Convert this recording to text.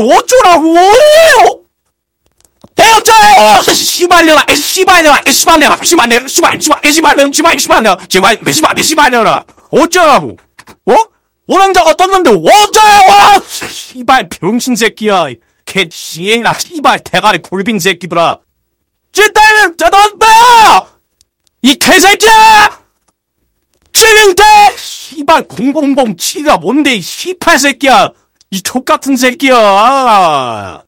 어쩌라고! 대어쩌요! 씨발려라! 씨발려라! 씨발려라! 씨발려라! 씨발려라! 어쩌라고! 어? 원앙자가 떴는데 어쩌라고! 씨발 병신 새끼야! 개 씨행이나 씨발 대가리 골빈 새끼들아! 찐따는 짜던다! 이 개새끼야! 7명대! 씨발 0007가 뭔데 이 씨팔 새끼야! 이 족같은 새끼야!